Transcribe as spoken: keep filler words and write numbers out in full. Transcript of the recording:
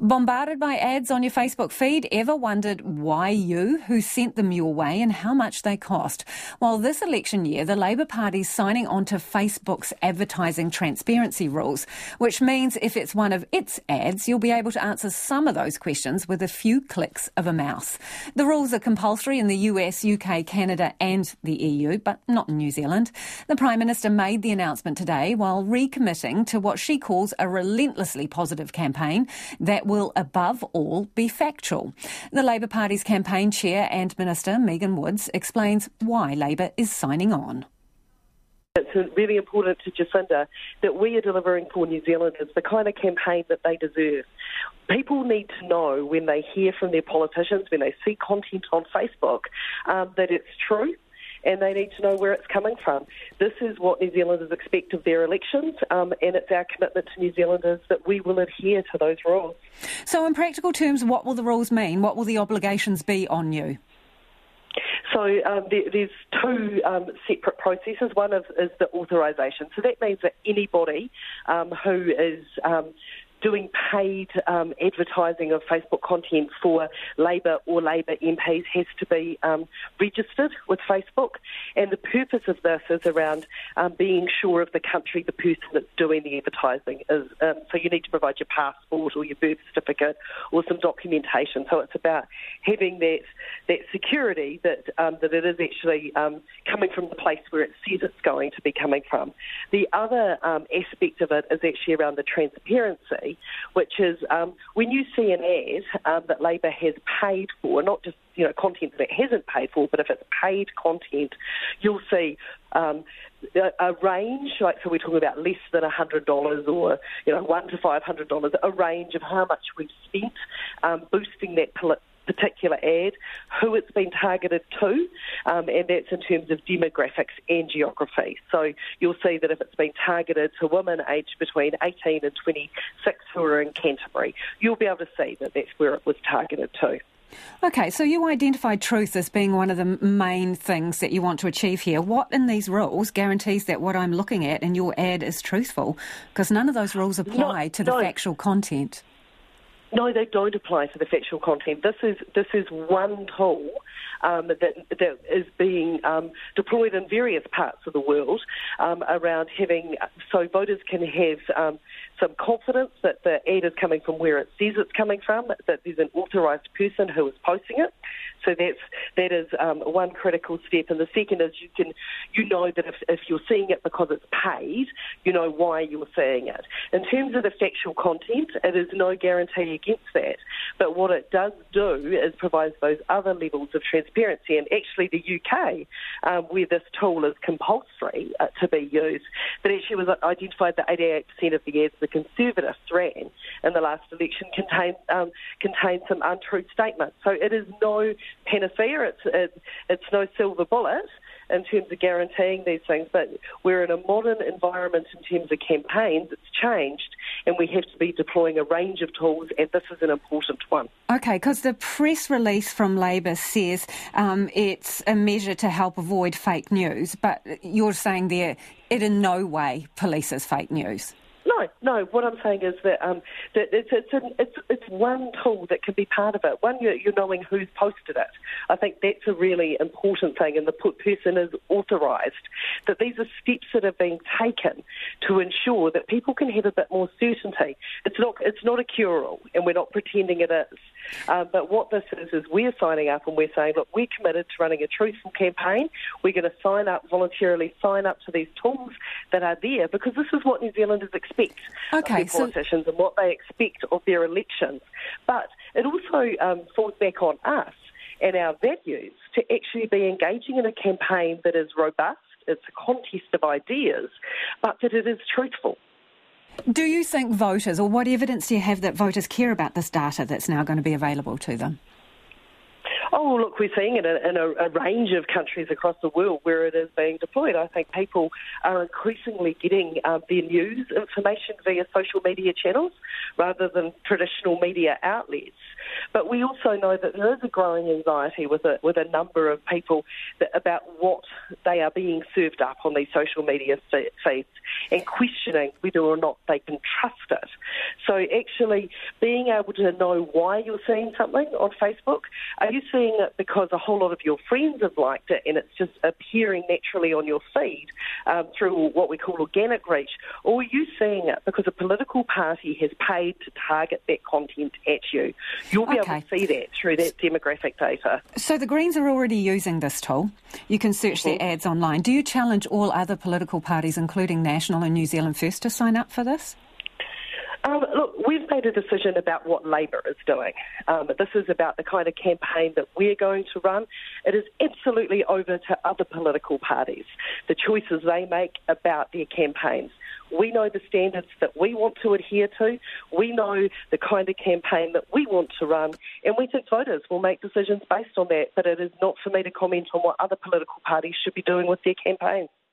Bombarded by ads on your Facebook feed, ever wondered why you, who sent them your way and how much they cost? Well, this election year, the Labour Party's signing on to Facebook's advertising transparency rules, which means if it's one of its ads, you'll be able to answer some of those questions with a few clicks of a mouse. The rules are compulsory in the U S, U K, Canada and the E U, but not in New Zealand. The Prime Minister made the announcement today while recommitting to what she calls a relentlessly positive campaign that will above all be factual. The Labour Party's campaign chair and Minister, Megan Woods, explains why Labour is signing on. It's really important to Jacinda that we are delivering for New Zealanders the kind of campaign that they deserve. People need to know when they hear from their politicians, when they see content on Facebook, um, that it's true. And they need to know where it's coming from. This is what New Zealanders expect of their elections, um, and it's our commitment to New Zealanders that we will adhere to those rules. So in practical terms, what will the rules mean? What will the obligations be on you? So um, there, there's two um, separate processes. One is, is the authorisation. So that means that anybody um, who is um, doing paid um, advertising of Facebook content for Labour or Labour M Ps has to be um, registered with Facebook. And the purpose of this is around um, being sure of the country the person that's doing the advertising is. Um, so you need to provide your passport or your birth certificate or some documentation. So it's about having that that security that um, that it is actually um, coming from the place where it says it's going to be coming from. The other um, aspect of it is actually around the transparency, which is um, when you see an ad um, that Labour has paid for, not just you know content that it hasn't paid for, but if it's paid content, you'll see um, a, a range. Like so, we're talking about less than a hundred dollars, or you know one to five hundred dollars. A range of how much we've spent um, boosting that poli- particular ad, who it's been targeted to, um, and that's in terms of demographics and geography. So you'll see that if it's been targeted to women aged between eighteen and twenty-six who are in Canterbury, you'll be able to see that that's where it was targeted to. OK, so you identified truth as being one of the main things that you want to achieve here. What in these rules guarantees that what I'm looking at in your ad is truthful? Because none of those rules apply no, to the no. factual content. No, they don't apply to the factual content. This is this is one tool um, that that is being um, deployed in various parts of the world um, around having so voters can have um, some confidence that the ad is coming from where it says it's coming from, that there's an authorised person who is posting it. So that's that is um, one critical step. And the second is you can you know that if, if you're seeing it because it's paid, you know why you're seeing it. In terms of the factual content, it is no guarantee against that. But what it does do is provide those other levels of transparency. And actually the U K, um, where this tool is compulsory uh, to be used, but actually was identified that eighty-eight percent of the ads the Conservatives ran in the last election contained um, contained some untrue statements. So it is no panacea, it's, it's, it's no silver bullet in terms of guaranteeing these things, but we're in a modern environment in terms of campaigns. It's changed, and we have to be deploying a range of tools, and this is an important one. OK, because the press release from Labour says um, it's a measure to help avoid fake news, but you're saying there it in no way polices fake news. No, no. What I'm saying is that um, that it's it's, an, it's it's one tool that can be part of it. One, you're, you're knowing who's posted it. I think that's a really important thing, and the person is authorised. That these are steps that are being taken to ensure that people can have a bit more certainty. It's not it's not a cure-all, and we're not pretending it is. Uh, but what this is is we're signing up and we're saying, look, we're committed to running a truthful campaign. We're going to sign up voluntarily, sign up to these tools that are there because this is what New Zealanders expect okay, of their politicians so... and what they expect of their elections. But it also um, falls back on us and our values to actually be engaging in a campaign that is robust, it's a contest of ideas, but that it is truthful. Do you think voters, or what evidence do you have that voters care about this data that's now going to be available to them? Oh, look, we're seeing it in a, a range of countries across the world where it is being deployed. I think people are increasingly getting um, their news information via social media channels rather than traditional media outlets. But we also know that there is a growing anxiety with a, with a number of people that, about what they are being served up on these social media feeds and questioning whether or not they can trust it. So actually being able to know why you're seeing something on Facebook, are you seeing it because a whole lot of your friends have liked it and it's just appearing naturally on your feed um, through what we call organic reach, or are you seeing it because a political party has paid to target that content at you? You'll be okay. able to see that through that demographic data. So the Greens are already using this tool. You can search mm-hmm. their ads online. Do you challenge all other political parties, including National and New Zealand First, to sign up for this? Um, look, we've made a decision about what Labor is doing. Um, this is about the kind of campaign that we're going to run. It is absolutely over to other political parties, the choices they make about their campaigns. We know the standards that we want to adhere to. We know the kind of campaign that we want to run, and we think voters will make decisions based on that. But it is not for me to comment on what other political parties should be doing with their campaigns.